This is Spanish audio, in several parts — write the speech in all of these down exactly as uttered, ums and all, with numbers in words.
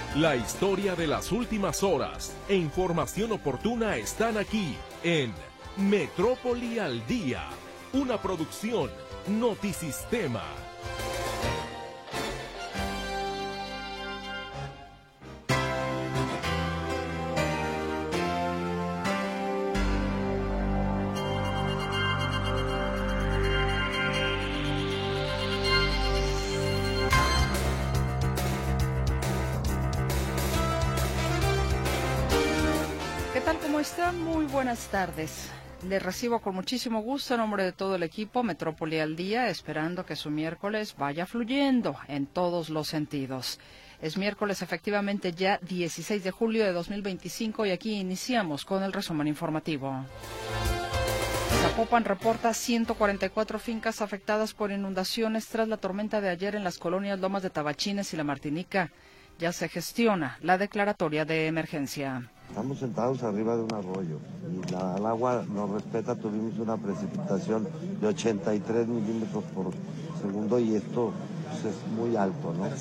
La historia de las últimas horas e información oportuna están aquí en Metrópoli al Día, una producción Notisistema. Muy buenas tardes. Les recibo con muchísimo gusto en nombre de todo el equipo Metrópoli al Día, esperando que su miércoles vaya fluyendo en todos los sentidos. Es miércoles efectivamente ya dieciséis de julio de dos mil veinticinco y aquí iniciamos con el resumen informativo. Zapopan reporta ciento cuarenta y cuatro fincas afectadas por inundaciones tras la tormenta de ayer en las colonias Lomas de Tabachines y La Martinica. Ya se gestiona la declaratoria de emergencia. Estamos sentados arriba de un arroyo y la, el agua nos respeta. Tuvimos una precipitación de ochenta y tres milímetros por segundo y esto pues, es muy alto, ¿no?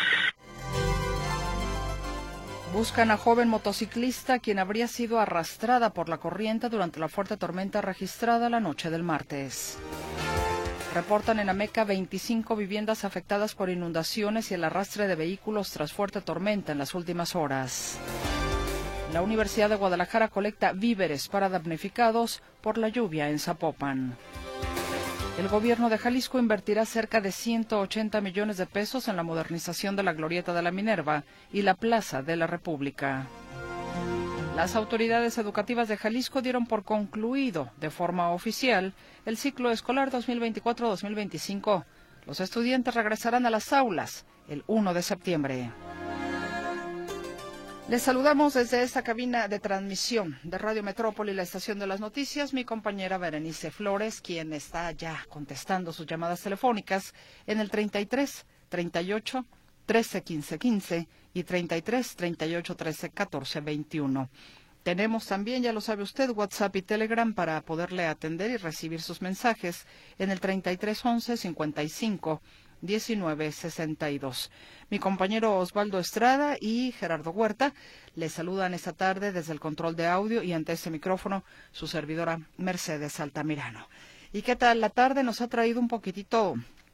Buscan a joven motociclista quien habría sido arrastrada por la corriente durante la fuerte tormenta registrada la noche del martes. Reportan en Ameca veinticinco viviendas afectadas por inundaciones y el arrastre de vehículos tras fuerte tormenta en las últimas horas. La Universidad de Guadalajara colecta víveres para damnificados por la lluvia en Zapopan. El gobierno de Jalisco invertirá cerca de ciento ochenta millones de pesos en la modernización de la Glorieta de la Minerva y la Plaza de la República. Las autoridades educativas de Jalisco dieron por concluido de forma oficial el ciclo escolar dos mil veinticuatro dos mil veinticinco. Los estudiantes regresarán a las aulas el primero de septiembre. Les saludamos desde esta cabina de transmisión de Radio Metrópoli, la estación de las noticias, mi compañera Berenice Flores, quien está ya contestando sus llamadas telefónicas en el treinta y tres, treinta y ocho, trece, quince, quince y treinta y tres, treinta y ocho, trece, catorce, veintiuno. Tenemos también, ya lo sabe usted, WhatsApp y Telegram para poderle atender y recibir sus mensajes en el treinta y tres, once, cincuenta y cinco, diecinueve, sesenta y dos. Mi compañero Osvaldo Estrada y Gerardo Huerta les saludan esta tarde desde el control de audio y ante este micrófono su servidora Mercedes Altamirano. ¿Y qué tal la tarde? Nos ha traído un poquitito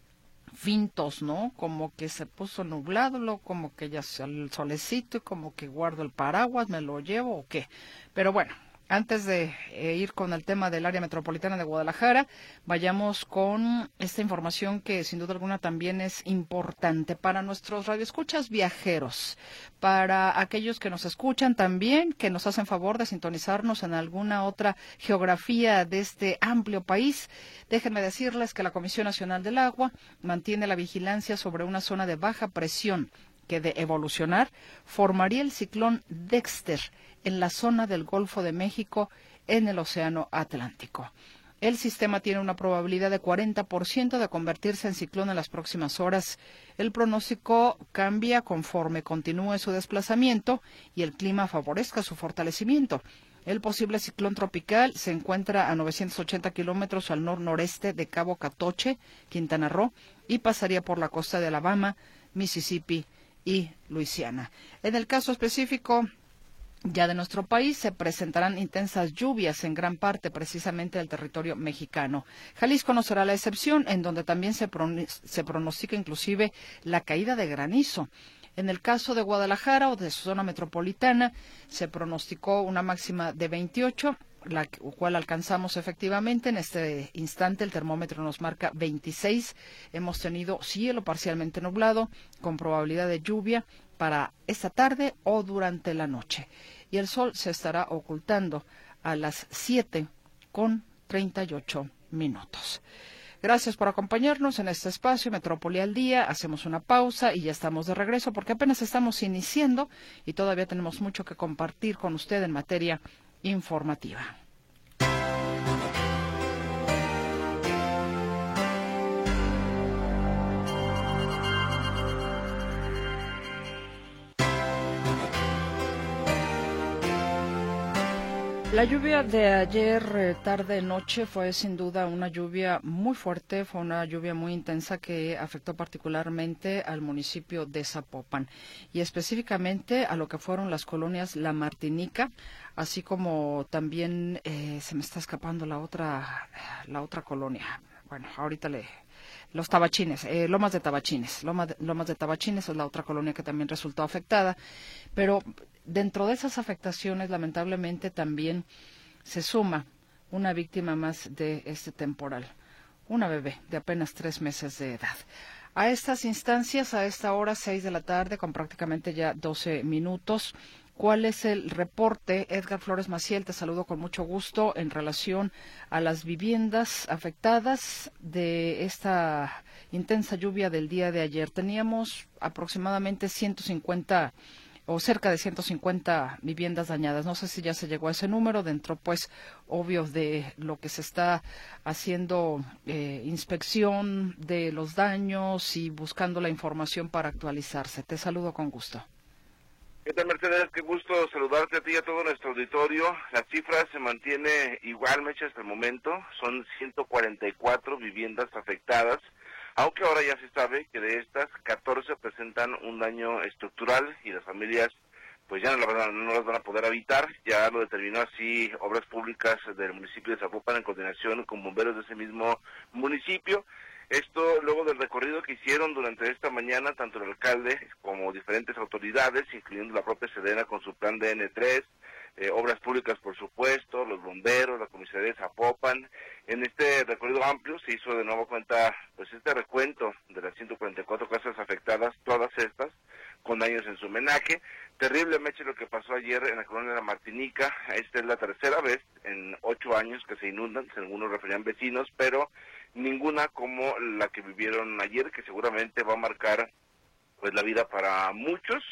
fintos, ¿no? Como que se puso nublado, como que ya el solecito y como que guardo el paraguas, me lo llevo o qué. Pero bueno, antes de eh, ir con el tema del área metropolitana de Guadalajara, vayamos con esta información que sin duda alguna también es importante para nuestros radioescuchas viajeros, para aquellos que nos escuchan también, que nos hacen favor de sintonizarnos en alguna otra geografía de este amplio país. Déjenme decirles que la Comisión Nacional del Agua mantiene la vigilancia sobre una zona de baja presión que, de evolucionar, formaría el ciclón Dexter en la zona del Golfo de México en el Océano Atlántico. El sistema tiene una probabilidad de cuarenta por ciento de convertirse en ciclón en las próximas horas. El pronóstico cambia conforme continúe su desplazamiento y el clima favorezca su fortalecimiento. El posible ciclón tropical se encuentra a novecientos ochenta kilómetros al nor-noreste de Cabo Catoche, Quintana Roo, y pasaría por la costa de Alabama, Mississippi y Luisiana. En el caso específico ya de nuestro país, se presentarán intensas lluvias en gran parte precisamente del territorio mexicano. Jalisco no será la excepción, en donde también se, pron- se pronostica inclusive la caída de granizo. En el caso de Guadalajara o de su zona metropolitana, se pronosticó una máxima de veintiocho, la cual alcanzamos efectivamente. En este instante el termómetro nos marca veintiséis. Hemos tenido cielo parcialmente nublado, con probabilidad de lluvia para esta tarde o durante la noche. Y el sol se estará ocultando a las siete con treinta y ocho minutos. Gracias por acompañarnos en este espacio Metrópoli al Día. Hacemos una pausa y ya estamos de regreso porque apenas estamos iniciando y todavía tenemos mucho que compartir con usted en materia informativa. La lluvia de ayer eh, tarde noche fue sin duda una lluvia muy fuerte, fue una lluvia muy intensa que afectó particularmente al municipio de Zapopan y específicamente a lo que fueron las colonias La Martinica, así como también eh, se me está escapando la otra la otra colonia. Bueno, ahorita le Los Tabachines, eh, Lomas de Tabachines, Lomas de, Lomas de Tabachines es la otra colonia que también resultó afectada, pero dentro de esas afectaciones, lamentablemente, también se suma una víctima más de este temporal, una bebé de apenas tres meses de edad. A estas instancias, a esta hora, seis de la tarde, con prácticamente ya doce minutos, ¿cuál es el reporte? Edgar Flores Maciel, te saludo con mucho gusto en relación a las viviendas afectadas de esta intensa lluvia del día de ayer. Teníamos aproximadamente ciento cincuenta o cerca de ciento cincuenta viviendas dañadas. No sé si ya se llegó a ese número, dentro, pues, obvio de lo que se está haciendo eh, inspección de los daños y buscando la información para actualizarse. Te saludo con gusto. ¿Qué tal, Mercedes? Qué gusto saludarte a ti y a todo nuestro auditorio. La cifra se mantiene igual, Mecha, hasta el momento. Son ciento cuarenta y cuatro viviendas afectadas, aunque ahora ya se sabe que de estas, catorce presentan un daño estructural y las familias pues ya no, la verdad, no las van a poder habitar. Ya lo determinó así Obras Públicas del municipio de Zapopan en coordinación con bomberos de ese mismo municipio. Esto luego del recorrido que hicieron durante esta mañana, tanto el alcalde como diferentes autoridades, incluyendo la propia Sedena con su plan de N tres, eh, Obras Públicas, por supuesto, los bomberos, la comisaría de Zapopan. En este recorrido amplio se hizo de nuevo cuenta pues este recuento de las ciento cuarenta y cuatro casas afectadas, todas estas con daños en su homenaje. Terrible, Meche, lo que pasó ayer en la colonia de La Martinica. Esta es la tercera vez en ocho años que se inundan, según nos referían vecinos, pero ninguna como la que vivieron ayer, que seguramente va a marcar pues la vida para muchos,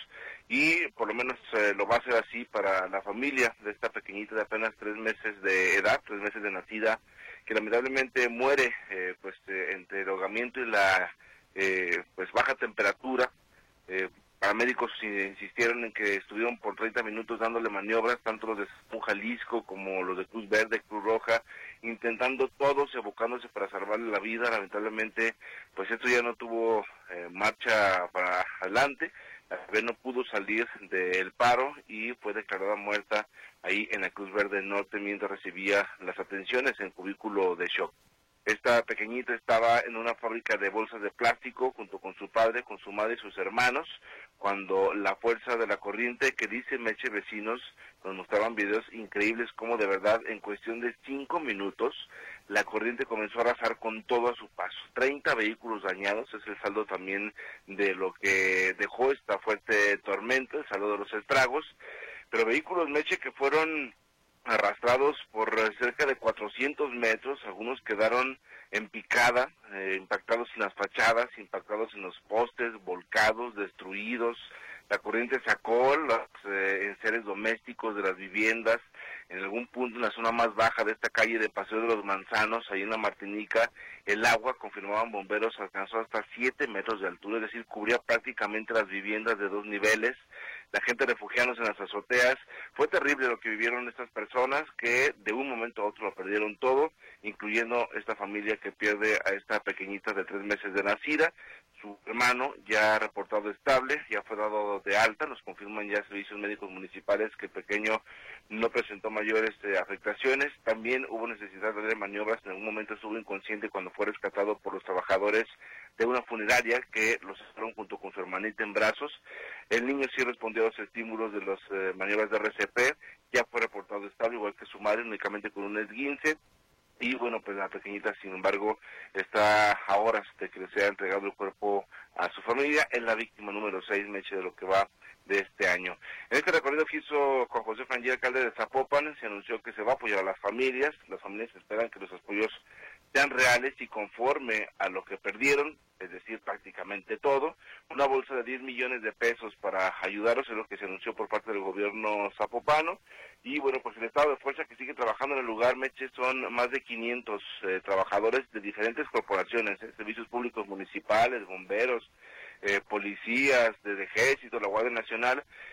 y por lo menos eh, lo va a hacer así para la familia de esta pequeñita de apenas tres meses de edad, tres meses de nacida, que lamentablemente muere eh, pues eh, entre el ahogamiento y la eh, pues baja temperatura. Eh, Paramédicos insistieron en que estuvieron por treinta minutos dándole maniobras, tanto los de Jalisco como los de Cruz Verde, Cruz Roja, intentando todos, evocándose para salvarle la vida. Lamentablemente, pues esto ya no tuvo eh, marcha para adelante. La bebé no pudo salir del paro y fue declarada muerta ahí en la Cruz Verde Norte mientras recibía las atenciones en cubículo de shock. Esta pequeñita estaba en una fábrica de bolsas de plástico junto con su padre, con su madre y sus hermanos, cuando la fuerza de la corriente, que dice Meche vecinos, nos mostraban videos increíbles como de verdad en cuestión de cinco minutos la corriente comenzó a arrasar con todo a su paso. treinta vehículos dañados, es el saldo también de lo que dejó esta fuerte tormenta, el saldo de los estragos, pero vehículos, Meche, que fueron arrastrados por cerca de cuatrocientos metros, algunos quedaron en picada, eh, impactados en las fachadas, impactados en los postes, volcados, destruidos. La corriente sacó los eh, enseres domésticos de las viviendas. En algún punto, en la zona más baja de esta calle de Paseo de los Manzanos, ahí en La Martinica, el agua, confirmaban bomberos, alcanzó hasta siete metros de altura, es decir, cubría prácticamente las viviendas de dos niveles. La gente refugiándose en las azoteas. Fue terrible lo que vivieron estas personas que de un momento a otro lo perdieron todo, incluyendo esta familia que pierde a esta pequeñita de tres meses de nacida. Su hermano ya ha reportado estable, ya fue dado de alta, nos confirman ya servicios médicos municipales que el pequeño no presentó mayores eh, afectaciones. También hubo necesidad de hacer maniobras, en algún momento estuvo inconsciente cuando fue rescatado por los trabajadores de una funeraria que los sacaron junto con su hermanita en brazos. El niño sí respondió a los estímulos de las eh, maniobras de R C P, ya fue reportado estable, igual que su madre, únicamente con un esguince. Y bueno, pues la pequeñita, sin embargo, está a horas de que le sea entregado el cuerpo a su familia. Es la víctima número seis, Meche, de lo que va de este año. En este recorrido que hizo Juan José Frangía, alcalde de Zapopan, se anunció que se va a apoyar a las familias. Las familias esperan que los apoyos sean reales y conforme a lo que perdieron, es decir, prácticamente todo. Una bolsa de diez millones de pesos para ayudarlos es lo que se anunció por parte del gobierno zapopano. Y bueno, pues el estado de fuerza que sigue trabajando en el lugar, Meche, son más de quinientos eh, trabajadores de diferentes corporaciones, eh, servicios públicos municipales, bomberos, eh, policías, del ejército, la Guardia Nacional,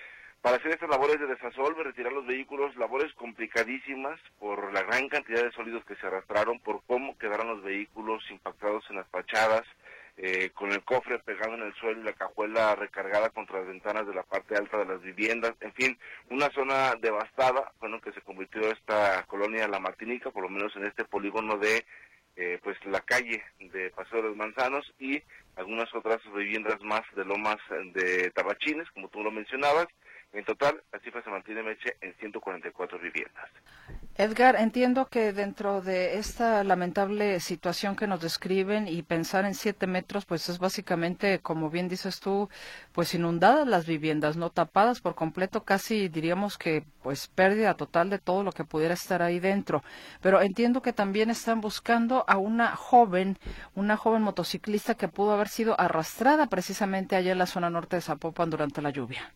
Para hacer estas labores de desasolve, retirar los vehículos, labores complicadísimas por la gran cantidad de sólidos que se arrastraron, por cómo quedaron los vehículos impactados en las fachadas, eh, con el cofre pegado en el suelo y la cajuela recargada contra las ventanas de la parte alta de las viviendas, en fin, una zona devastada, bueno, que se convirtió esta colonia La Martinica, por lo menos en este polígono de eh, pues la calle de Paseo de los Manzanos y algunas otras viviendas más de Lomas de Tabachines, como tú lo mencionabas. En total, la cifra se mantiene, Meche, en ciento cuarenta y cuatro viviendas. Edgar, entiendo que dentro de esta lamentable situación que nos describen y pensar en siete metros, pues es básicamente, como bien dices tú, pues inundadas las viviendas, no tapadas por completo, casi diríamos que pues pérdida total de todo lo que pudiera estar ahí dentro. Pero entiendo que también están buscando a una joven, una joven motociclista que pudo haber sido arrastrada precisamente allá en la zona norte de Zapopan durante la lluvia.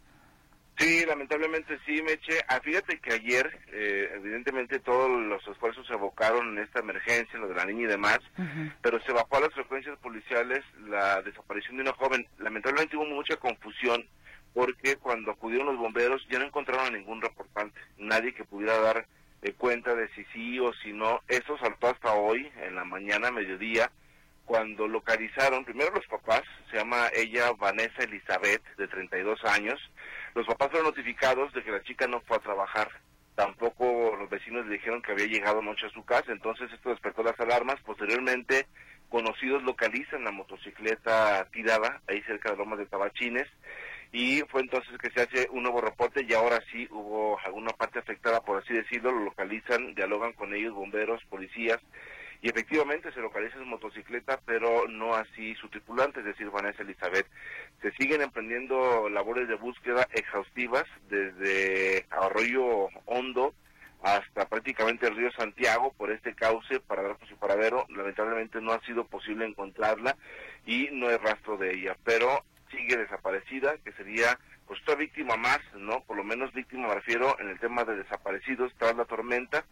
Sí, lamentablemente sí, Meche. Ah, fíjate que ayer, eh, evidentemente, todos los esfuerzos se abocaron en esta emergencia, lo de la niña y demás, uh-huh. pero se bajó a las frecuencias policiales la desaparición de una joven. Lamentablemente hubo mucha confusión, porque cuando acudieron los bomberos ya no encontraron a ningún reportante, nadie que pudiera dar eh, cuenta de si sí o si no. Eso saltó hasta hoy, en la mañana, mediodía, cuando localizaron, primero los papás, se llama ella Vanessa Elizabeth, de treinta y dos años. Los papás fueron notificados de que la chica no fue a trabajar. Tampoco los vecinos le dijeron que había llegado anoche a su casa, entonces esto despertó las alarmas. Posteriormente, conocidos localizan la motocicleta tirada ahí cerca de Lomas de Tabachines, y fue entonces que se hace un nuevo reporte, y ahora sí hubo alguna parte afectada, por así decirlo, lo localizan, dialogan con ellos, bomberos, policías, y efectivamente se localiza su motocicleta, pero no así su tripulante, es decir, Vanessa Elizabeth. Se siguen emprendiendo labores de búsqueda exhaustivas desde Arroyo Hondo hasta prácticamente el río Santiago por este cauce para dar con su paradero. Lamentablemente no ha sido posible encontrarla y no hay rastro de ella, pero sigue desaparecida, que sería pues otra víctima más, ¿no? Por lo menos víctima me refiero en el tema de desaparecidos tras la tormenta.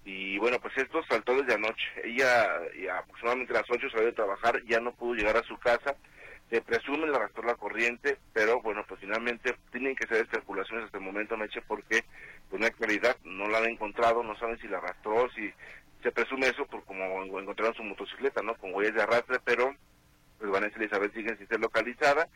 Y bueno, pues esto saltó desde anoche. Ella ya aproximadamente a las ocho salió de trabajar, ya no pudo llegar a su casa. Se presume le arrastró la corriente, pero bueno, pues finalmente tienen que ser especulaciones hasta el momento, Meche, porque pues no hay claridad, no la han encontrado, no saben si la arrastró, si se presume eso por como encontraron su motocicleta, ¿no? Con huellas de arrastre, pero pues Vanessa Elizabeth sigue sin ser localizada.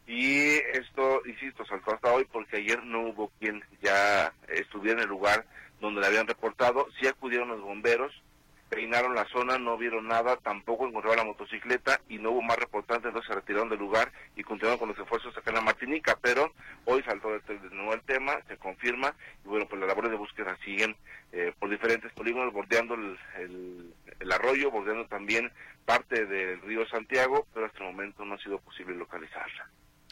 Y esto, insisto, saltó hasta hoy porque ayer no hubo quien ya estuviera en el lugar donde le habían reportado. Sí acudieron los bomberos, peinaron la zona, no vieron nada, tampoco encontraron la motocicleta y no hubo más reportantes, entonces se retiraron del lugar y continuaron con los esfuerzos acá en la Martinica, pero hoy saltó de, de nuevo el tema, se confirma, y bueno, pues las labores de búsqueda siguen eh, por diferentes polígonos, bordeando el, el, el arroyo, bordeando también parte del río Santiago, pero hasta el momento no ha sido posible localizarla.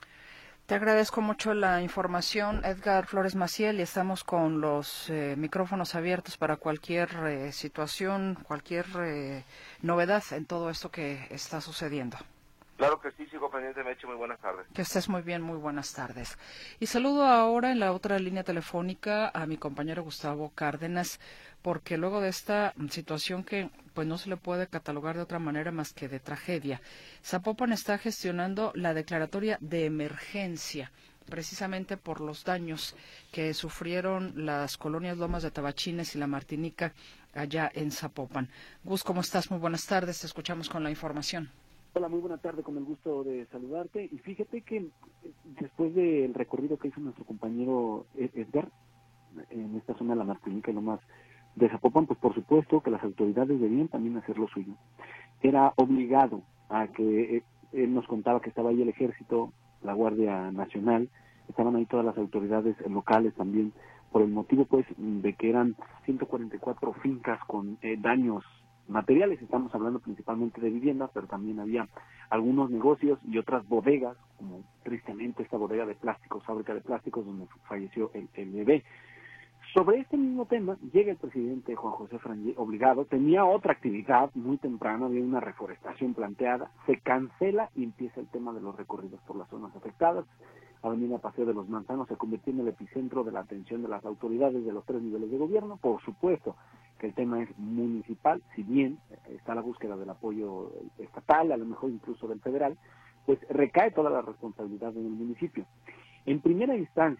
Te agradezco mucho la información, Edgar Flores Maciel, y estamos con los eh, micrófonos abiertos para cualquier eh, situación, cualquier eh, novedad en todo esto que está sucediendo. Claro que sí, sigo pendiente, Meche, muy buenas tardes. Que estés muy bien, muy buenas tardes. Y saludo ahora en la otra línea telefónica a mi compañero Gustavo Cárdenas, porque luego de esta situación que pues no se le puede catalogar de otra manera más que de tragedia, Zapopan está gestionando la declaratoria de emergencia, precisamente por los daños que sufrieron las colonias Lomas de Tabachines y La Martinica allá en Zapopan. Gus, ¿cómo estás? Muy buenas tardes, te escuchamos con la información. Hola, muy buena tarde, con el gusto de saludarte. Y fíjate que después del recorrido que hizo nuestro compañero Edgar en esta zona de La Martinica y Lomas de Zapopan, pues por supuesto que las autoridades debían también hacer lo suyo. Era obligado a que él nos contaba que estaba ahí el Ejército, la Guardia Nacional, estaban ahí todas las autoridades locales también, por el motivo pues de que eran ciento cuarenta y cuatro fincas con eh, daños materiales. Estamos hablando principalmente de viviendas, pero también había algunos negocios y otras bodegas, como tristemente esta bodega de plásticos, fábrica de plásticos, donde falleció el, el bebé. Sobre este mismo tema, llega el presidente Juan José Frangé, obligado, tenía otra actividad muy temprana, había una reforestación planteada, se cancela y empieza el tema de los recorridos por las zonas afectadas. Avenida Paseo de los Manzanos se convirtió en el epicentro de la atención de las autoridades de los tres niveles de gobierno. Por supuesto que el tema es municipal, si bien está la búsqueda del apoyo estatal, a lo mejor incluso del federal, pues recae toda la responsabilidad en el municipio. En primera instancia,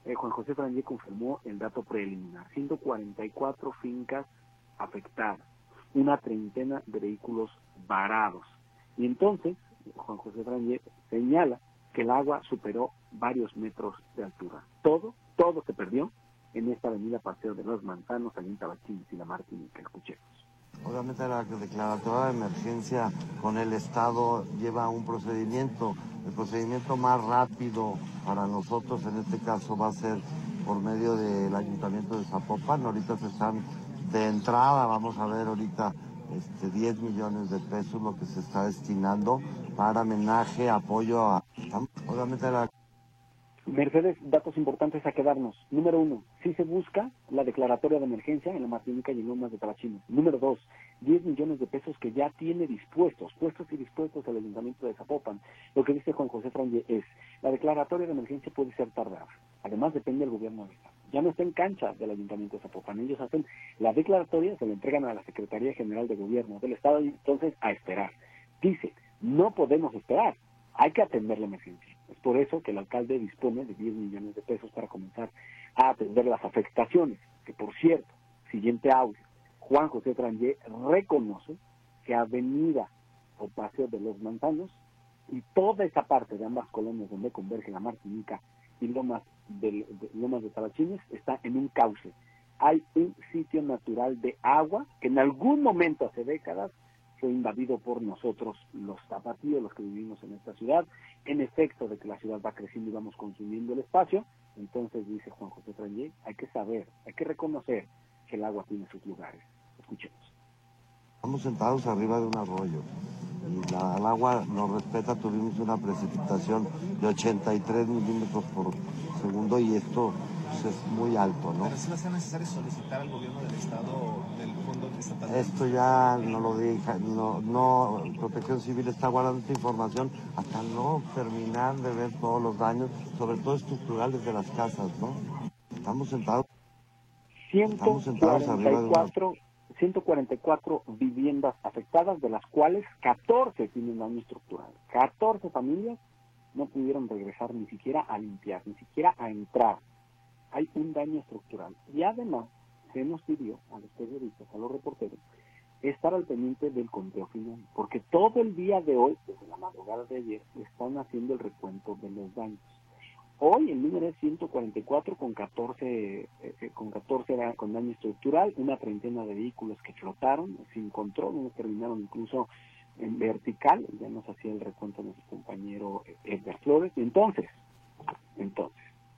eh, Juan José Frangé confirmó el dato preliminar, ciento cuarenta y cuatro fincas afectadas, una treintena de vehículos varados. Y entonces, Juan José Frangé señala que el agua superó varios metros de altura. Todo, todo se perdió en esta avenida Paseo de los Manzanos, allí en Tabachines y la Martinica. Escuchemos. Obviamente la declaratoria de emergencia con el Estado lleva un procedimiento. El procedimiento más rápido para nosotros en este caso va a ser por medio del Ayuntamiento de Zapopan. Ahorita se están de entrada, vamos a ver ahorita este, diez millones de pesos lo que se está destinando para homenaje, apoyo a... Obviamente la... Mercedes, datos importantes a quedarnos. Número uno, sí se busca la declaratoria de emergencia en la Martinica y en Lomas de Tabachines. Número dos, diez millones de pesos que ya tiene dispuestos, puestos y dispuestos el Ayuntamiento de Zapopan. Lo que dice Juan José Frangé es, la declaratoria de emergencia puede ser tardada. Además, depende del gobierno del Estado. Ya no está en cancha del Ayuntamiento de Zapopan. Ellos hacen la declaratoria, se la entregan a la Secretaría General de Gobierno del Estado y entonces a esperar. Dice, no podemos esperar, hay que atender la emergencia. Es por eso que el alcalde dispone de diez millones de pesos para comenzar a atender las afectaciones. Que por cierto, siguiente audio, Juan José Frangé reconoce que Avenida o Paseo de los Manzanos y toda esa parte de ambas colonias donde converge la Martinica y Lomas de, de, Lomas de Tabachines está en un cauce. Hay un sitio natural de agua que en algún momento hace décadas fue invadido por nosotros, los tapatíos, los que vivimos en esta ciudad, en efecto de que la ciudad va creciendo y vamos consumiendo el espacio. Entonces, dice Juan José Frangé, hay que saber, hay que reconocer que el agua tiene sus lugares. Escuchemos. Estamos sentados arriba de un arroyo y la, el agua nos respeta. Tuvimos una precipitación de ochenta y tres milímetros por segundo y esto pues, es muy alto, ¿no? Pero si va a ser necesario solicitar al gobierno del estado del fondo estatal. Esto ya no lo dije, no, no, Protección Civil está guardando esta información hasta no terminar de ver todos los daños, sobre todo estructurales de las casas, ¿no? Estamos sentados. ciento cuarenta y cuatro, ciento cuarenta y cuatro viviendas afectadas, de las cuales catorce tienen daño estructural. catorce familias no pudieron regresar ni siquiera a limpiar, ni siquiera a entrar. Hay un daño estructural. Y además se nos pidió a los periodistas, a los reporteros, estar al pendiente del conteo final, porque todo el día de hoy, desde la madrugada de ayer, están haciendo el recuento de los daños. Hoy el número es ciento cuarenta y cuatro con catorce, eh, con catorce era con daño estructural, una treintena de vehículos que flotaron sin control, unos terminaron incluso en vertical. Ya nos hacía el recuento nuestro compañero Edgar Flores. Y entonces, entonces,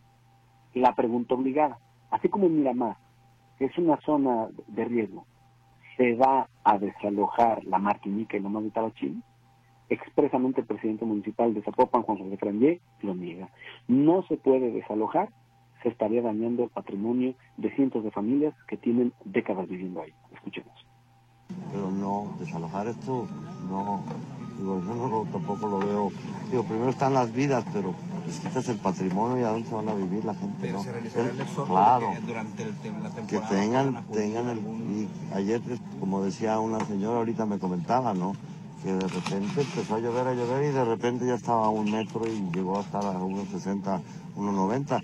la pregunta obligada, así como en Miramar, que es una zona de riesgo, ¿se va a desalojar la Martinica y Lomas de Tabachines? Expresamente el presidente municipal de Zapopan, Juan José Frangé, lo niega. No se puede desalojar, se estaría dañando el patrimonio de cientos de familias que tienen décadas viviendo ahí. Escuchemos. Pero no, desalojar esto, no, digo, yo no lo, tampoco lo veo. Digo, primero están las vidas, pero les quitas el patrimonio y a dónde se van a vivir la gente, pero ¿no? se realizará el esfuerzo claro, que durante el, la temporada que tengan, tengan el, y ayer, como decía una señora, ahorita me comentaba, ¿no? Que de repente empezó a llover, a llover y de repente ya estaba a un metro y llegó a estar a unos sesenta, unos noventa.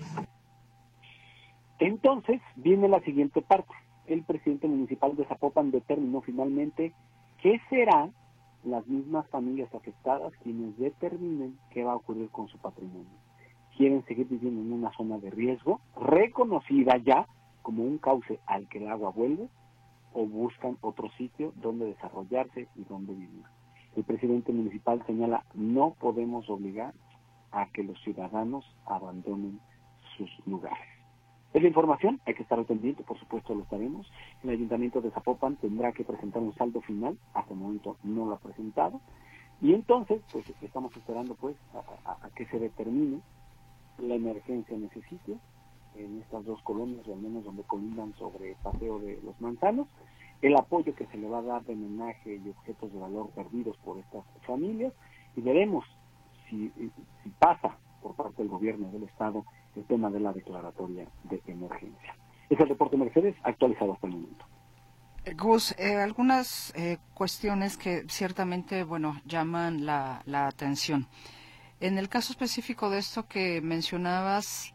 Entonces viene la siguiente parte. El presidente municipal de Zapopan determinó finalmente que serán las mismas familias afectadas quienes determinen qué va a ocurrir con su patrimonio. Quieren seguir viviendo en una zona de riesgo, reconocida ya como un cauce al que el agua vuelve, o buscan otro sitio donde desarrollarse y donde vivir. El presidente municipal señala, no podemos obligar a que los ciudadanos abandonen sus lugares. Es la información, hay que estar al pendiente, por supuesto lo estaremos. El Ayuntamiento de Zapopan tendrá que presentar un saldo final, hasta el momento no lo ha presentado, y entonces pues estamos esperando pues a, a, a que se determine la emergencia en ese sitio, en estas dos colonias, o al menos donde colindan sobre Paseo de los Manzanos, el apoyo que se le va a dar de homenaje y objetos de valor perdidos por estas familias, y veremos si, si pasa por parte del gobierno del Estado el tema de la declaratoria de emergencia. Es el reporte Mercedes, actualizado hasta el momento. Gus, eh, algunas eh, cuestiones que ciertamente, bueno, llaman la, la atención. En el caso específico de esto que mencionabas,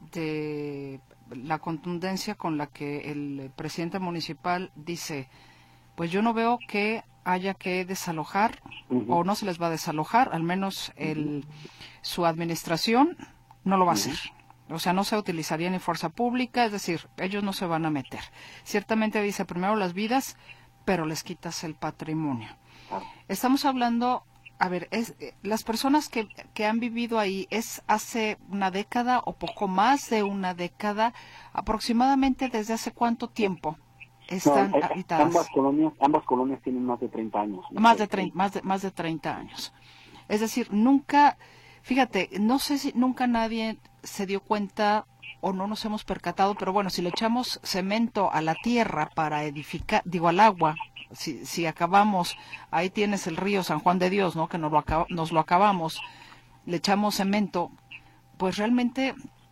de la contundencia con la que el presidente municipal dice, pues yo no veo que haya que desalojar, uh-huh. o no se les va a desalojar, al menos el, su administración no lo va a hacer. O sea, no se utilizaría ni fuerza pública, es decir, ellos no se van a meter. Ciertamente dice primero las vidas, pero les quitas el patrimonio. Estamos hablando, a ver, es, las personas que, que han vivido ahí, ¿es hace una década o poco más de una década? ¿Aproximadamente desde hace cuánto tiempo están no, eh, habitadas? Ambas colonias, ambas colonias tienen más de treinta años. Más de, treinta, más de, más de treinta años. Es decir, nunca, fíjate, no sé si nunca nadie se dio cuenta o no nos hemos percatado, pero bueno, si le echamos cemento a la tierra para edificar, digo al agua, si, si acabamos, ahí tienes el río San Juan de Dios, ¿no? Que nos lo, acaba, nos lo acabamos, le echamos cemento, pues realmente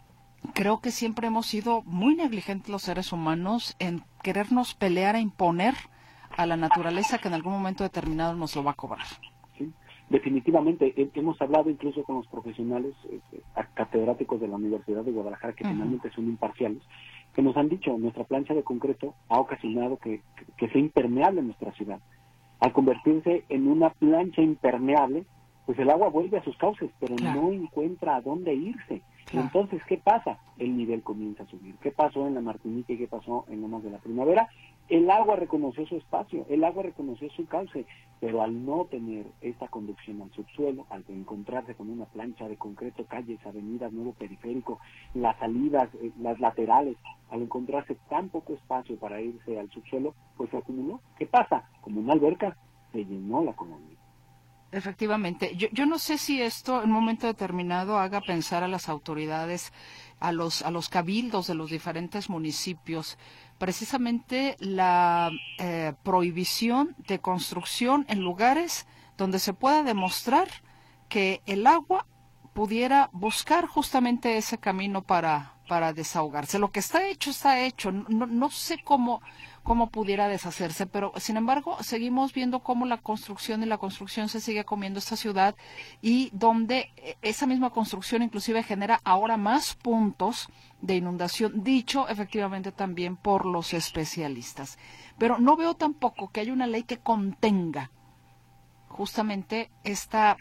creo que siempre hemos sido muy negligentes los seres humanos en querernos pelear e imponer a la naturaleza que en algún momento determinado nos lo va a cobrar. Sí, definitivamente. Hemos hablado incluso con los profesionales eh, catedráticos de la Universidad de Guadalajara, que uh-huh. finalmente son imparciales, que nos han dicho, nuestra plancha de concreto ha ocasionado que, que, que sea impermeable en nuestra ciudad. Al convertirse en una plancha impermeable, pues el agua vuelve a sus cauces, pero claro. no encuentra a dónde irse. Claro. Entonces, ¿qué pasa? El nivel comienza a subir. ¿Qué pasó en la Martinica y qué pasó en Lomas de la Primavera? El agua reconoció su espacio, el agua reconoció su cauce, pero al no tener esta conducción al subsuelo, al encontrarse con una plancha de concreto, calles, avenidas, nuevo periférico, las salidas, eh, las laterales, al encontrarse tan poco espacio para irse al subsuelo, pues se acumuló. ¿Qué pasa? Como una alberca, se llenó la colonia. Efectivamente. Yo, yo no sé si esto en un momento determinado haga pensar a las autoridades, a los, a los cabildos de los diferentes municipios, precisamente la eh, prohibición de construcción en lugares donde se pueda demostrar que el agua pudiera buscar justamente ese camino para, para desahogarse. Lo que está hecho, está hecho. No, no sé cómo... cómo pudiera deshacerse, pero sin embargo seguimos viendo cómo la construcción y la construcción se sigue comiendo esta ciudad y donde esa misma construcción inclusive genera ahora más puntos de inundación, dicho efectivamente también por los especialistas. Pero no veo tampoco que haya una ley que contenga justamente esta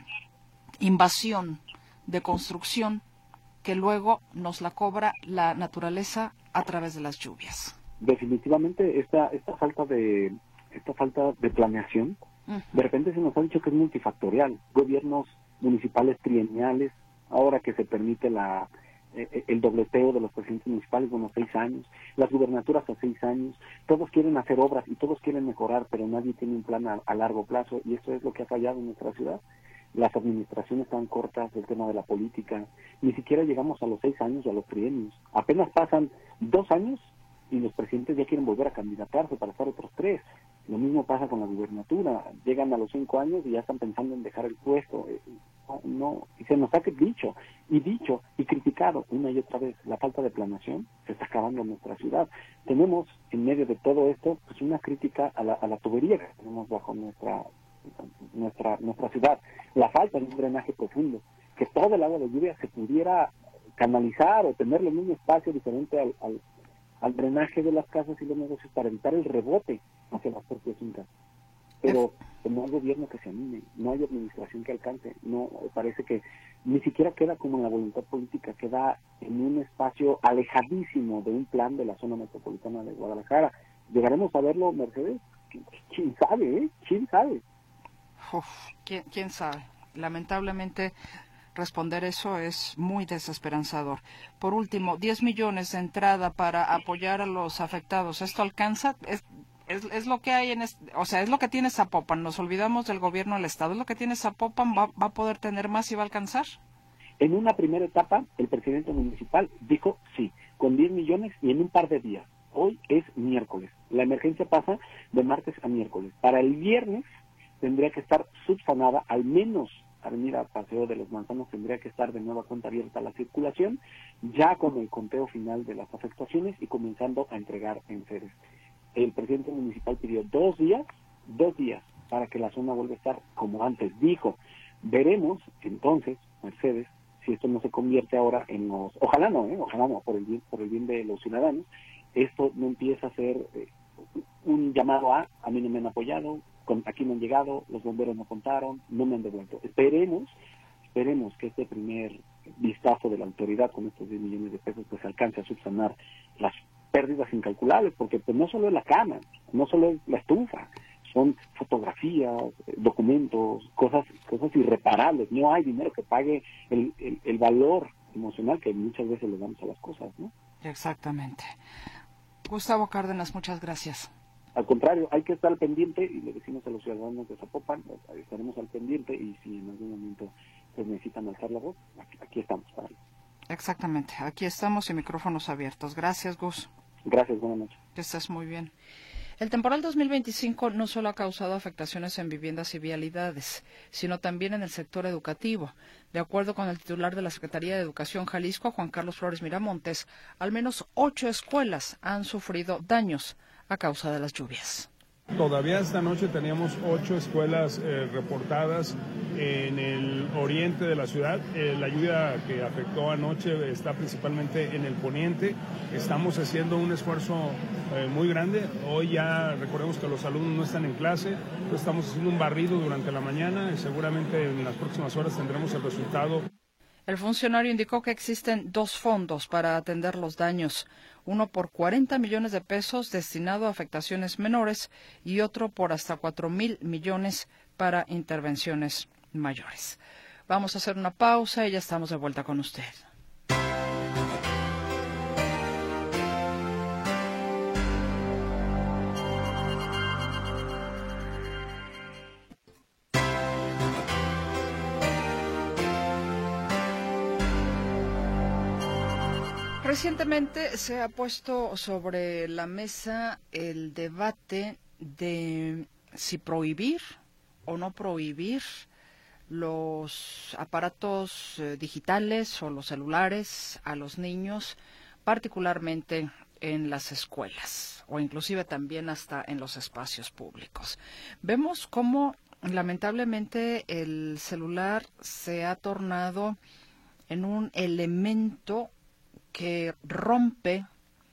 invasión de construcción que luego nos la cobra la naturaleza a través de las lluvias. Definitivamente esta esta falta de esta falta de planeación, uh-huh. de repente se nos ha dicho que es multifactorial, gobiernos municipales trieniales, ahora que se permite la eh, el dobleteo de los presidentes municipales, bueno, seis años, las gubernaturas a seis años, todos quieren hacer obras y todos quieren mejorar, pero nadie tiene un plan a, a largo plazo, y eso es lo que ha fallado en nuestra ciudad. Las administraciones están cortas del tema de la política, ni siquiera llegamos a los seis años o a los trienios, apenas pasan dos años y los presidentes ya quieren volver a candidatarse para estar otros tres. Lo mismo pasa con la gubernatura, llegan a los cinco años y ya están pensando en dejar el puesto. No, no, y se nos ha dicho, y dicho, y criticado una y otra vez, la falta de planeación se está acabando en nuestra ciudad. Tenemos, en medio de todo esto, pues una crítica a la, a la tubería que tenemos bajo nuestra, nuestra, nuestra ciudad, la falta de un drenaje profundo, que todo el agua de lluvia se pudiera canalizar o tenerlo en un espacio diferente al, al al drenaje de las casas y los negocios para evitar el rebote hacia las propias fincas. Pero no hay gobierno que se anime, no hay administración que alcance, no parece que ni siquiera queda como en la voluntad política, queda en un espacio alejadísimo de un plan de la zona metropolitana de Guadalajara. ¿Llegaremos a verlo, Mercedes? ¿Quién sabe, eh? ¿Quién sabe? Uf, ¿quién, quién sabe? Lamentablemente responder eso es muy desesperanzador. Por último, diez millones de entrada para apoyar a los afectados. ¿Esto alcanza? ¿Es, es, es lo que hay en este, o sea, es lo que tiene Zapopan? Nos olvidamos del gobierno del Estado. ¿Es lo que tiene Zapopan? ¿Va, va a poder tener más y va a alcanzar? En una primera etapa, el presidente municipal dijo sí, con diez millones y en un par de días. Hoy es miércoles. La emergencia pasa de martes a miércoles. Para el viernes tendría que estar subsanada, al menos Avenida Paseo de los Manzanos tendría que estar de nueva cuenta abierta a la circulación, ya con el conteo final de las afectaciones y comenzando a entregar enseres. El presidente municipal pidió dos días, dos días, para que la zona vuelva a estar como antes. Dijo, veremos entonces, Mercedes, si esto no se convierte ahora en los, ojalá no, ¿eh? ojalá no, por el bien, por el bien de los ciudadanos, esto no empieza a ser eh, un llamado a, a mí no me han apoyado, con, aquí no han llegado, los bomberos no contaron, no me han devuelto. Esperemos, esperemos que este primer vistazo de la autoridad con estos diez millones de pesos pues alcance a subsanar las pérdidas incalculables, porque pues no solo es la cama, no solo es la estufa, son fotografías, documentos, cosas cosas irreparables. No hay dinero que pague el, el, el valor emocional que muchas veces le damos a las cosas, ¿no? Exactamente. Gustavo Cárdenas, muchas gracias. Al contrario, hay que estar al pendiente, y le decimos a los ciudadanos de Zapopan, estaremos al pendiente, y si en algún momento pues necesitan alzar la voz, aquí, aquí estamos para ello. Exactamente, aquí estamos y micrófonos abiertos. Gracias, Gus. Gracias, buenas noches. Que estés muy bien. El temporal dos mil veinticinco no solo ha causado afectaciones en viviendas y vialidades, sino también en el sector educativo. De acuerdo con el titular de la Secretaría de Educación Jalisco, Juan Carlos Flores Miramontes, al menos ocho escuelas han sufrido daños a causa de las lluvias. Todavía esta noche teníamos ocho escuelas eh, reportadas en el oriente de la ciudad. Eh, la lluvia que afectó anoche está principalmente en el poniente. Estamos haciendo un esfuerzo eh, muy grande. Hoy ya recordemos que los alumnos no están en clase, entonces estamos haciendo un barrido durante la mañana y seguramente en las próximas horas tendremos el resultado. El funcionario indicó que existen dos fondos para atender los daños, uno por cuarenta millones de pesos destinado a afectaciones menores y otro por hasta cuatro mil millones para intervenciones mayores. Vamos a hacer una pausa y ya estamos de vuelta con usted. Recientemente se ha puesto sobre la mesa el debate de si prohibir o no prohibir los aparatos eh, digitales o los celulares a los niños, particularmente en las escuelas o inclusive también hasta en los espacios públicos. Vemos cómo lamentablemente el celular se ha tornado en un elemento que rompe,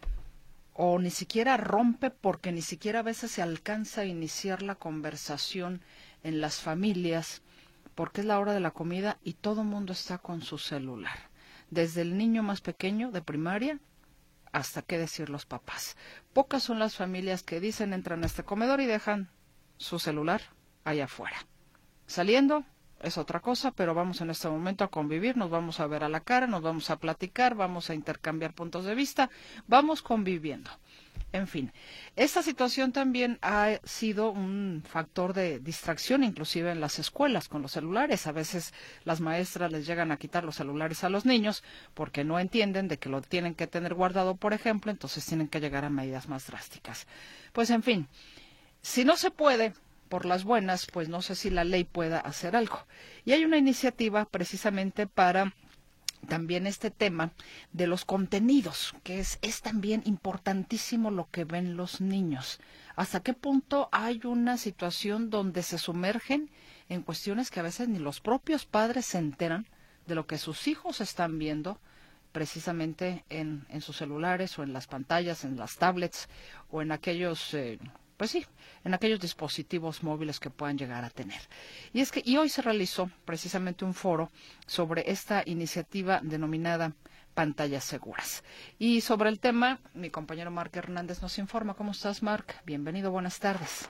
o ni siquiera rompe porque ni siquiera a veces se alcanza a iniciar la conversación en las familias, porque es la hora de la comida y todo el mundo está con su celular, desde el niño más pequeño de primaria hasta qué decir los papás. Pocas son las familias que dicen entran a este comedor y dejan su celular allá afuera. Saliendo es otra cosa, pero vamos en este momento a convivir, nos vamos a ver a la cara, nos vamos a platicar, vamos a intercambiar puntos de vista, vamos conviviendo. En fin, esta situación también ha sido un factor de distracción, inclusive en las escuelas con los celulares. A veces las maestras les llegan a quitar los celulares a los niños porque no entienden de que lo tienen que tener guardado, por ejemplo, entonces tienen que llegar a medidas más drásticas. Pues en fin, si no se puede por las buenas, pues no sé si la ley pueda hacer algo. Y hay una iniciativa precisamente para también este tema de los contenidos, que es, es también importantísimo lo que ven los niños. ¿Hasta qué punto hay una situación donde se sumergen en cuestiones que a veces ni los propios padres se enteran de lo que sus hijos están viendo precisamente en, en sus celulares o en las pantallas, en las tablets o en aquellos... Eh, Pues sí, en aquellos dispositivos móviles que puedan llegar a tener. Y es que y hoy se realizó precisamente un foro sobre esta iniciativa denominada Pantallas Seguras. Y sobre el tema, mi compañero Marc Hernández nos informa. ¿Cómo estás, Marc? Bienvenido, buenas tardes.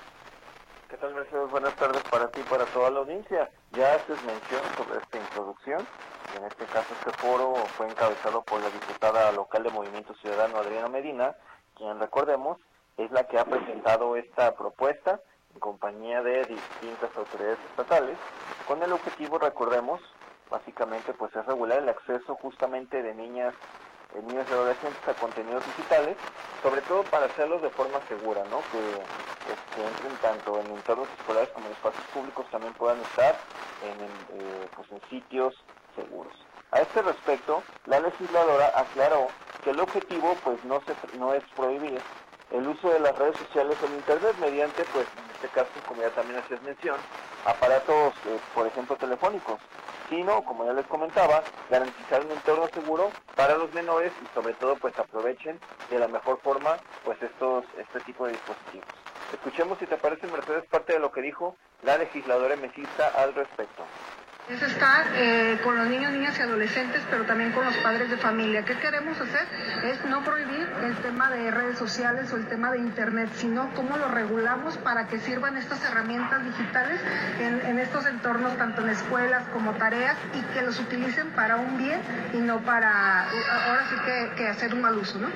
¿Qué tal, Mercedes? Buenas tardes para ti y para toda la audiencia. Ya haces mención sobre esta introducción. En este caso, este foro fue encabezado por la diputada local de Movimiento Ciudadano, Adriana Medina, quien, recordemos, es la que ha presentado esta propuesta en compañía de distintas autoridades estatales, con el objetivo, recordemos, básicamente pues es regular el acceso justamente de niñas, de niños y adolescentes a contenidos digitales, sobre todo para hacerlos de forma segura, ¿no? Que, pues, que entren tanto en entornos escolares como en espacios públicos, también puedan estar en, eh, pues, en sitios seguros. A este respecto, la legisladora aclaró que el objetivo pues no, se, no es prohibir el uso de las redes sociales o el internet mediante, pues en este caso, como ya también hacías mención, aparatos, eh, por ejemplo, telefónicos, sino, como ya les comentaba, garantizar un entorno seguro para los menores y sobre todo pues aprovechen de la mejor forma pues estos este tipo de dispositivos. Escuchemos, si te parece, Mercedes, parte de lo que dijo la legisladora emesista al respecto. Es estar eh, con los niños, niñas y adolescentes, pero también con los padres de familia. ¿Qué queremos hacer? Es no prohibir el tema de redes sociales o el tema de internet, sino cómo lo regulamos para que sirvan estas herramientas digitales en, en estos entornos, tanto en escuelas como tareas, y que los utilicen para un bien y no para, ahora sí que, que hacer un mal uso, ¿no?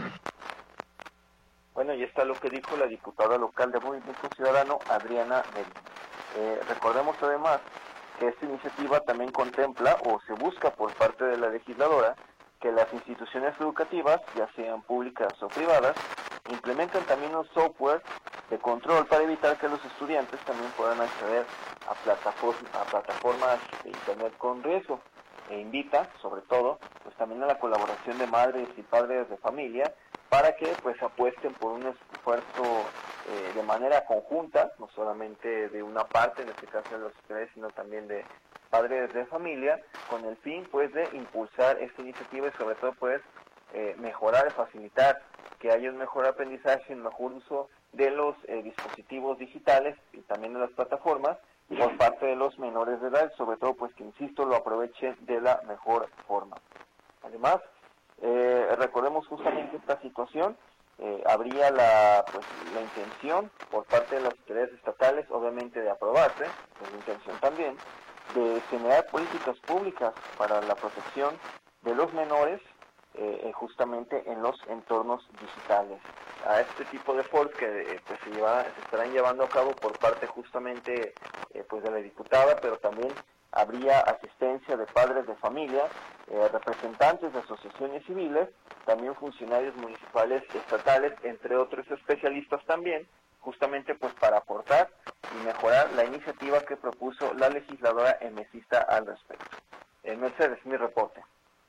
Bueno, y está lo que dijo la diputada local de Movimiento Ciudadano, Adriana Medina. Eh, recordemos además que esta iniciativa también contempla o se busca por parte de la legisladora que las instituciones educativas, ya sean públicas o privadas, implementen también un software de control para evitar que los estudiantes también puedan acceder a plataformas, a plataformas de internet con riesgo. E invita, sobre todo, pues también a la colaboración de madres y padres de familia para que pues apuesten por un esfuerzo eh, de manera conjunta, no solamente de una parte, en este caso de los estudiantes, sino también de padres de familia, con el fin pues de impulsar esta iniciativa y sobre todo pues eh, mejorar y facilitar que haya un mejor aprendizaje, un mejor uso de los eh, dispositivos digitales y también de las plataformas por parte de los menores de edad, sobre todo pues que, insisto, lo aprovechen de la mejor forma. Además, eh, recordemos justamente esta situación, eh, habría la, pues, la intención por parte de las autoridades estatales, obviamente de aprobarse, es la intención también, de generar políticas públicas para la protección de los menores eh, justamente en los entornos digitales. A este tipo de foros que eh, pues se, lleva, se estarán llevando a cabo por parte justamente eh, pues de la diputada, pero también habría asistencia de padres de familia, eh, representantes de asociaciones civiles, también funcionarios municipales y estatales, entre otros especialistas también, justamente pues para aportar y mejorar la iniciativa que propuso la legisladora emesista al respecto. Eh, Mercedes, mi reporte.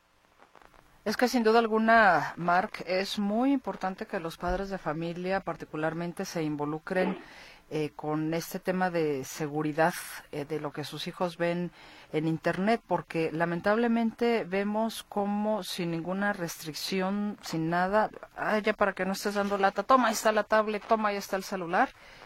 Es que sin duda alguna, Marc, es muy importante que los padres de familia particularmente se involucren eh, con este tema de seguridad eh, de lo que sus hijos ven en Internet, porque lamentablemente vemos como sin ninguna restricción, sin nada, ah, ya para que no estés dando lata, toma, ahí está la tablet, toma, ahí está el celular,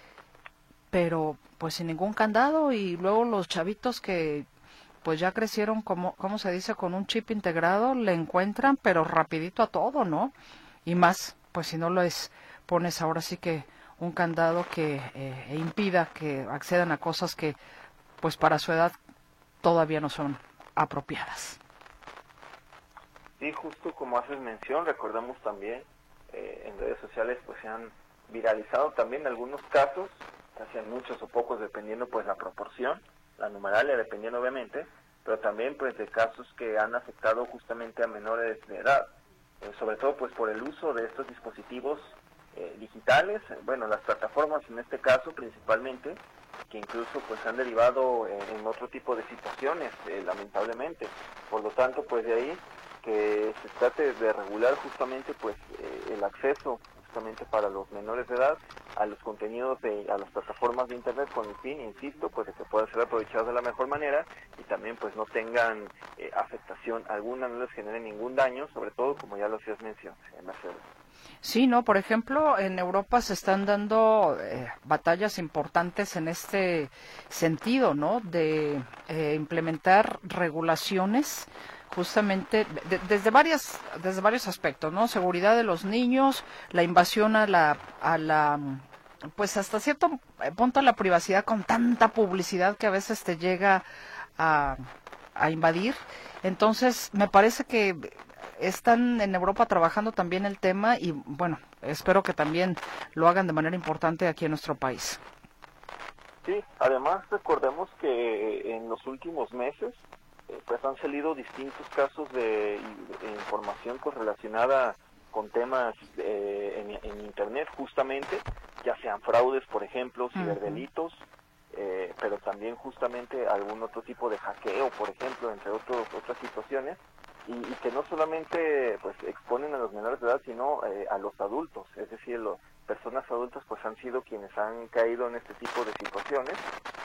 pero pues sin ningún candado, y luego los chavitos que pues ya crecieron, como, ¿cómo se dice?, con un chip integrado, le encuentran, pero rapidito a todo, ¿no? Y más, pues si no les pones ahora sí que un candado que eh, e impida que accedan a cosas que, pues para su edad, todavía no son apropiadas. Sí, justo como haces mención, recordamos también, eh, en redes sociales pues se han viralizado también algunos casos, hacían muchos o pocos, dependiendo pues la proporción, la numeralia, dependiendo obviamente, pero también pues de casos que han afectado justamente a menores de edad, eh, sobre todo pues por el uso de estos dispositivos eh, digitales, bueno, las plataformas en este caso principalmente, que incluso pues han derivado en, en otro tipo de situaciones, eh, lamentablemente. Por lo tanto, pues de ahí que se trate de regular justamente pues eh, el acceso justamente para los menores de edad a los contenidos de a las plataformas de internet, con el fin, insisto, pues de que puedan ser aprovechados de la mejor manera y también pues no tengan eh, afectación alguna, no les genere ningún daño, sobre todo como ya lo hacías mención, eh, Mercedes. Sí, no, por ejemplo, en Europa se están dando eh, batallas importantes en este sentido, ¿no? De eh, implementar regulaciones justamente de, desde varias desde varios aspectos, ¿no? Seguridad de los niños, la invasión a la a la pues hasta cierto punto a la privacidad con tanta publicidad que a veces te llega a a invadir. Entonces, me parece que están en Europa trabajando también el tema y, bueno, espero que también lo hagan de manera importante aquí en nuestro país. Sí, además recordemos que en los últimos meses eh, pues han salido distintos casos de, de información pues relacionada con temas eh, en, en Internet justamente, ya sean fraudes, por ejemplo, ciberdelitos, eh, pero también justamente algún otro tipo de hackeo, por ejemplo, entre otros, otras situaciones, y, y que no solamente pues exponen a los menores de edad, sino eh, a los adultos, es decir, las personas adultas pues han sido quienes han caído en este tipo de situaciones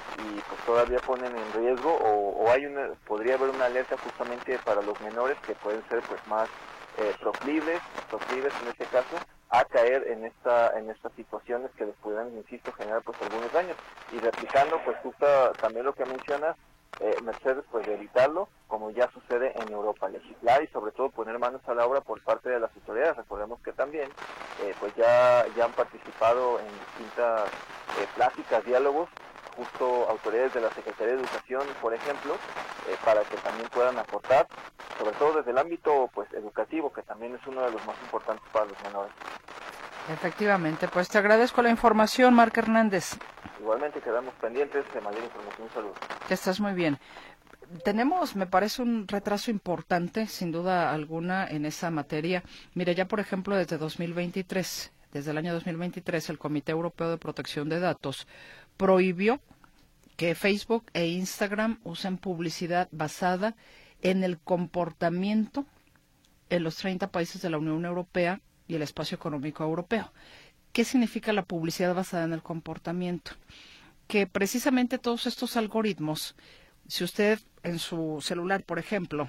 y pues todavía ponen en riesgo o, o hay una, podría haber una alerta justamente para los menores que pueden ser pues más eh, proclives, proclives en este caso, a caer en esta en estas situaciones que les puedan, insisto, generar pues algunos daños. Y replicando pues justo también lo que mencionas, eh, Mercedes, pues de evitarlo, como ya sucede en Europa, legislar y sobre todo poner manos a la obra por parte de las autoridades. Recordemos que también eh, pues ya, ya han participado en distintas eh, pláticas, diálogos, justo autoridades de la Secretaría de Educación, por ejemplo, eh, para que también puedan aportar, sobre todo desde el ámbito pues educativo, que también es uno de los más importantes para los menores. Efectivamente, pues te agradezco la información, Marc Hernández. Igualmente quedamos pendientes de mayor información y salud. Que estás muy bien. Tenemos, me parece, un retraso importante, sin duda alguna, en esa materia. Mire, ya por ejemplo, desde dos mil veintitrés, desde el año dos mil veintitrés, el Comité Europeo de Protección de Datos prohibió que Facebook e Instagram usen publicidad basada en el comportamiento en los treinta países de la Unión Europea y el Espacio Económico Europeo. ¿Qué significa la publicidad basada en el comportamiento? Que precisamente todos estos algoritmos, si usted en su celular, por ejemplo,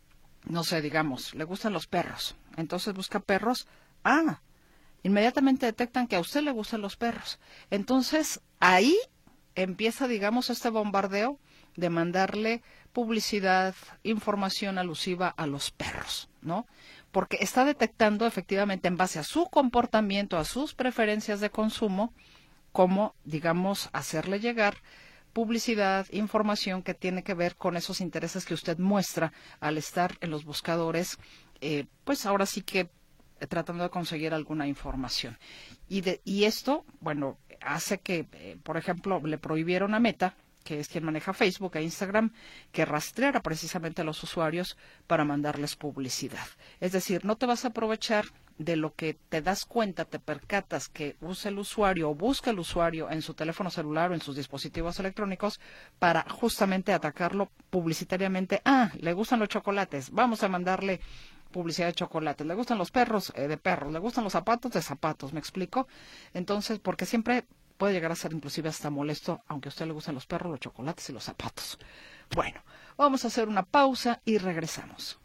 no sé, digamos, le gustan los perros, entonces busca perros, ah, inmediatamente detectan que a usted le gustan los perros. Entonces, ahí empieza, digamos, este bombardeo de mandarle publicidad, información alusiva a los perros, ¿no? Porque está detectando efectivamente en base a su comportamiento, a sus preferencias de consumo, cómo, digamos, hacerle llegar publicidad, información que tiene que ver con esos intereses que usted muestra al estar en los buscadores, eh, pues ahora sí que eh, tratando de conseguir alguna información. Y, de, y esto, bueno, hace que, eh, por ejemplo, le prohibieron a Meta, que es quien maneja Facebook e Instagram, que rastreara precisamente a los usuarios para mandarles publicidad. Es decir, no te vas a aprovechar de lo que te das cuenta, te percatas que usa el usuario o busca el usuario en su teléfono celular o en sus dispositivos electrónicos para justamente atacarlo publicitariamente. Ah, le gustan los chocolates, vamos a mandarle publicidad de chocolates. Le gustan los perros, eh, de perros. Le gustan los zapatos, de zapatos. ¿Me explico? Entonces, porque siempre puede llegar a ser inclusive hasta molesto, aunque a usted le gustan los perros, los chocolates y los zapatos. Bueno, vamos a hacer una pausa y regresamos.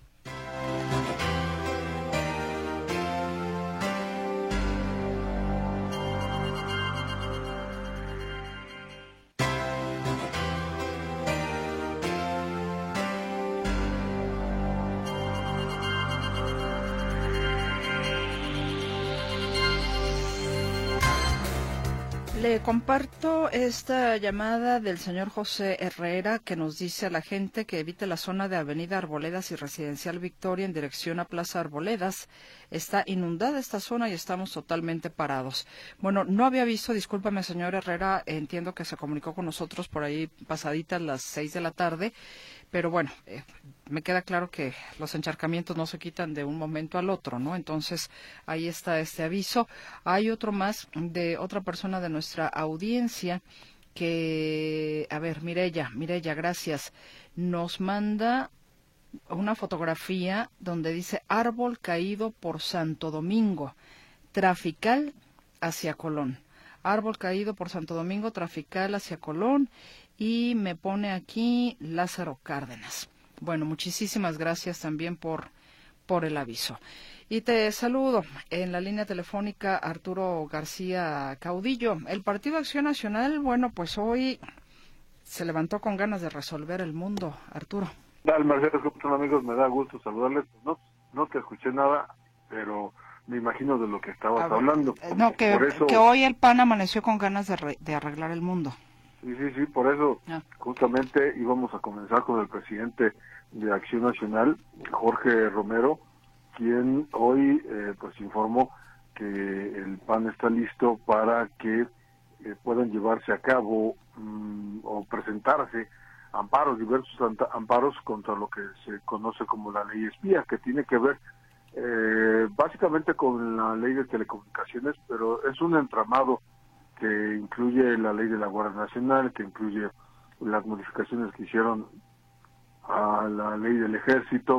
Le comparto esta llamada del señor José Herrera, que nos dice a la gente que evite la zona de Avenida Arboledas y Residencial Victoria en dirección a Plaza Arboledas. Está inundada esta zona y estamos totalmente parados. Bueno, no había visto, discúlpame señor Herrera, entiendo que se comunicó con nosotros por ahí pasaditas las seis de la tarde, pero bueno, eh, me queda claro que los encharcamientos no se quitan de un momento al otro, ¿no? Entonces, ahí está este aviso. Hay otro más de otra persona de nuestra audiencia que, a ver, Mireya, Mireya, gracias, nos manda una fotografía donde dice árbol caído por Santo Domingo, trafical hacia Colón. Árbol caído por Santo Domingo, trafical hacia Colón, y me pone aquí Lázaro Cárdenas. Bueno, muchísimas gracias también por, por el aviso. Y te saludo en la línea telefónica Arturo García Caudillo. El Partido Acción Nacional, bueno, pues hoy se levantó con ganas de resolver el mundo. Arturo. Dale, Mercedes, ¿cómo están, amigos? Me da gusto saludarles. No, no te escuché nada, pero me imagino de lo que estabas hablando. No, que, por eso, que hoy el P A N amaneció con ganas de, re, de arreglar el mundo. Sí, sí, sí, por eso ah. justamente íbamos a comenzar con el presidente de Acción Nacional, Jorge Romero, quien hoy eh, pues informó que el P A N está listo para que eh, puedan llevarse a cabo um, o presentarse amparos, diversos amparos contra lo que se conoce como la ley espía, que tiene que ver eh, básicamente con la ley de telecomunicaciones, pero es un entramado que incluye la ley de la Guardia Nacional, que incluye las modificaciones que hicieron a la ley del Ejército,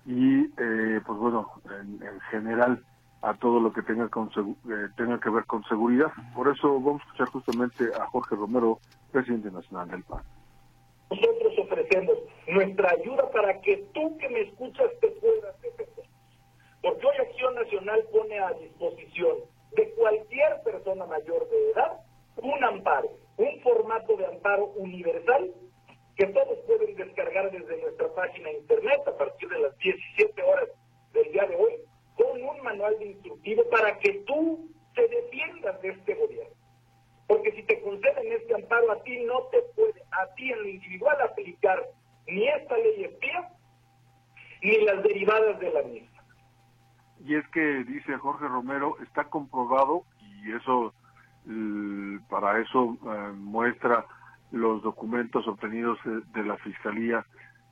y eh, pues bueno, en, en general a todo lo que tenga, con, eh, tenga que ver con seguridad. Por eso vamos a escuchar justamente a Jorge Romero, presidente nacional del P A N. Nosotros ofrecemos nuestra ayuda para que tú que me escuchas te puedas defender. Porque hoy Acción Nacional pone a disposición de cualquier persona mayor de edad un amparo, un formato de amparo universal que todos pueden descargar desde nuestra página de internet a partir de las diecisiete horas del día de hoy, con un manual de instructivo para que tú te defiendas de este gobierno. Porque si te conceden este amparo, a ti no te puede, a ti en lo individual, aplicar ni esta ley espía, ni las derivadas de la misma. Y es que, dice Jorge Romero, está comprobado, y eso, para eso eh, muestra los documentos obtenidos de la Fiscalía,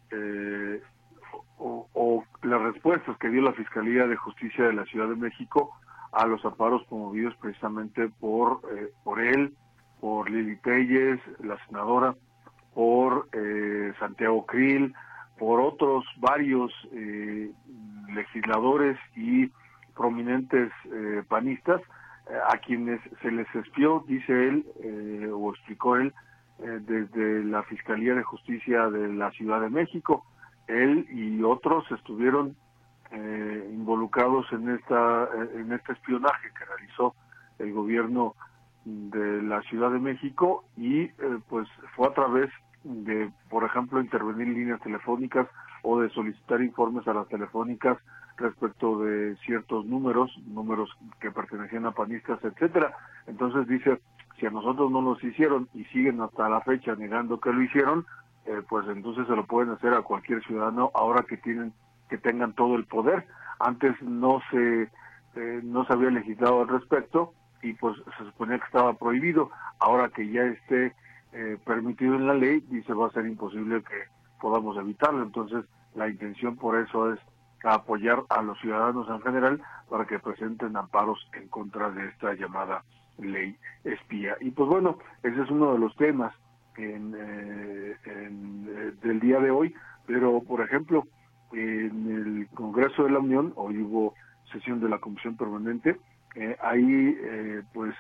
eh, o, o las respuestas que dio la Fiscalía de Justicia de la Ciudad de México a los amparos promovidos precisamente por eh, por él, por Lili Telles, la senadora, por eh, Santiago Krill, por otros varios eh, legisladores y prominentes eh, panistas, eh, a quienes se les espió, dice él, eh, o explicó él, eh, desde la Fiscalía de Justicia de la Ciudad de México. Él y otros estuvieron Eh, involucrados en esta en este espionaje que realizó el gobierno de la Ciudad de México y eh, pues fue a través de, por ejemplo, intervenir en líneas telefónicas o de solicitar informes a las telefónicas respecto de ciertos números, números que pertenecían a panistas, etcétera. Entonces dice, si a nosotros no los hicieron y siguen hasta la fecha negando que lo hicieron, eh, pues entonces se lo pueden hacer a cualquier ciudadano ahora que tienen que tengan todo el poder. Antes no se eh, no se había legislado al respecto y pues se suponía que estaba prohibido. Ahora que ya esté eh, permitido en la ley, dice va a ser imposible que podamos evitarlo. Entonces la intención por eso es apoyar a los ciudadanos en general para que presenten amparos en contra de esta llamada ley espía. Y pues bueno, ese es uno de los temas en, eh, en, eh, del día de hoy, pero por ejemplo, en el Congreso de la Unión, hoy hubo sesión de la Comisión Permanente, eh, ahí eh, pues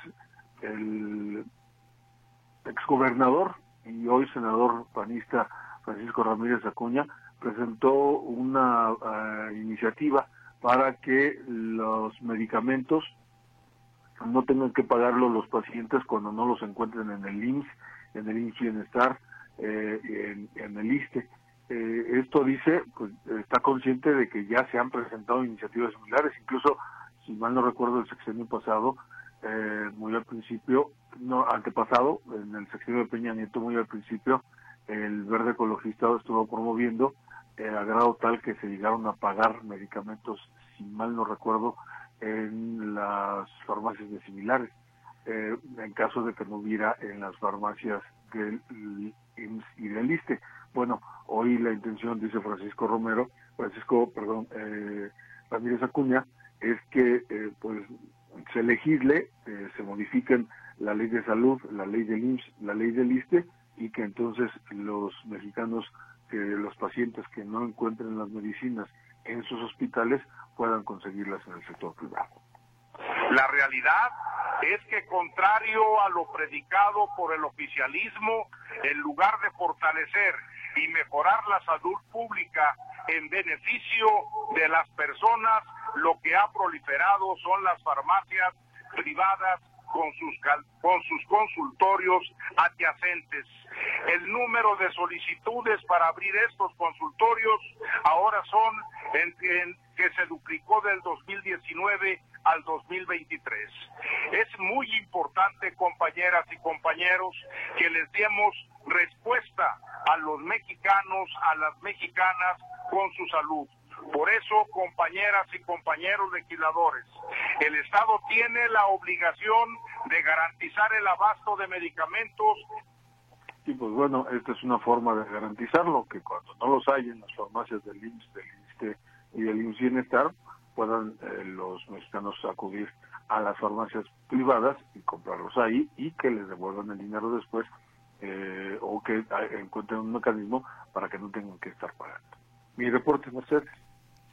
el exgobernador y hoy senador panista Francisco Ramírez Acuña presentó una uh, iniciativa para que los medicamentos no tengan que pagarlo los pacientes cuando no los encuentren en el I M S S, en el I M S S Bienestar, eh, en, en el ISSSTE. Eh, esto dice, pues está consciente de que ya se han presentado iniciativas similares, incluso, si mal no recuerdo, el sexenio pasado, eh, muy al principio, no, antepasado, en el sexenio de Peña Nieto, muy al principio, el Verde Ecologista estuvo promoviendo, eh, a grado tal que se llegaron a pagar medicamentos, si mal no recuerdo, en las farmacias de similares, eh, en caso de que no hubiera en las farmacias del I M S S y del ISSSTE. Bueno, hoy la intención, dice Francisco Romero, Francisco, perdón, eh, Ramírez Acuña, es que eh, pues se legisle, eh, se modifiquen la ley de salud, la ley del I M S S, la ley del ISSSTE, y que entonces los mexicanos, que los pacientes que no encuentren las medicinas en sus hospitales puedan conseguirlas en el sector privado. La realidad es que, contrario a lo predicado por el oficialismo, en lugar de fortalecer y mejorar la salud pública en beneficio de las personas, lo que ha proliferado son las farmacias privadas con sus con sus consultorios adyacentes. El número de solicitudes para abrir estos consultorios ahora son en, en, que se duplicó del dos mil diecinueve al dos mil veintitrés. Es muy importante, compañeras y compañeros, que les demos respuesta a los mexicanos, a las mexicanas con su salud. Por eso, compañeras y compañeros legisladores, el Estado tiene la obligación de garantizar el abasto de medicamentos. Y pues bueno, esta es una forma de garantizarlo, que cuando no los hay en las farmacias del I M S S, del ISSSTE y del I M S S Bienestar, puedan eh, los mexicanos acudir a las farmacias privadas y comprarlos ahí y que les devuelvan el dinero después, eh, o que encuentren un mecanismo para que no tengan que estar pagando. Mi reporte, Mercedes.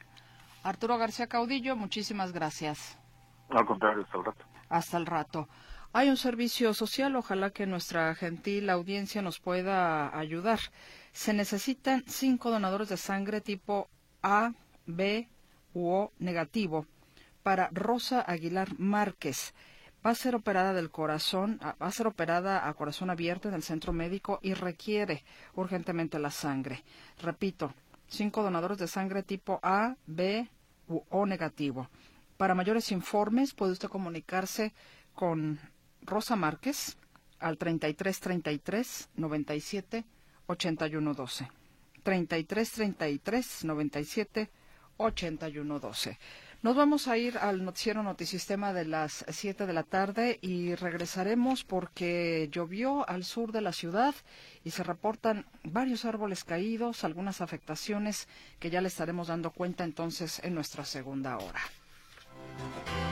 Arturo García Caudillo, muchísimas gracias. Al contrario, hasta el rato. Hasta el rato. Hay un servicio social, ojalá que nuestra gentil audiencia nos pueda ayudar. Se necesitan cinco donadores de sangre tipo A, B u O negativo para Rosa Aguilar Márquez. Va a ser operada del corazón, va a ser operada a corazón abierto en el centro médico y requiere urgentemente la sangre. Repito, cinco donadores de sangre tipo A, B u O negativo. Para mayores informes puede usted comunicarse con Rosa Márquez al treinta y tres treinta y tres noventa y siete ochenta y uno doce. treinta y tres treinta y tres noventa y siete ochenta y uno doce. Nos vamos a ir al noticiero Notisistema de las siete de la tarde y regresaremos porque llovió al sur de la ciudad y se reportan varios árboles caídos, algunas afectaciones que ya le estaremos dando cuenta entonces en nuestra segunda hora.